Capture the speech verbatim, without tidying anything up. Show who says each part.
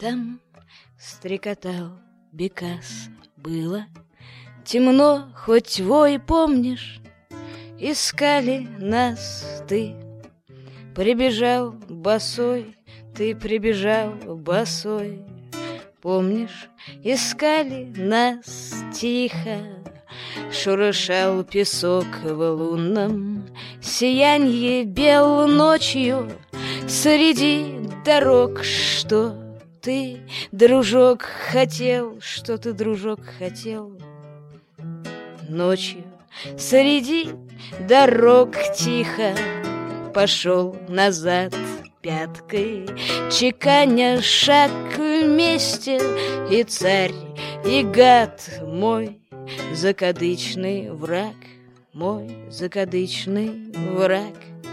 Speaker 1: Там стрекотал Бекас, было темно, хоть вой, помнишь, искали нас, ты прибежал босой, ты прибежал босой, помнишь, искали нас тихо, шуршал песок в лунном сиянье бел ночью среди дорог. Что ты, дружок, хотел, что ты, дружок, хотел ночью среди дорог тихо пошел назад пяткой, чеканя шаг вместе, и царь, и гад мой закадычный враг, мой закадычный враг.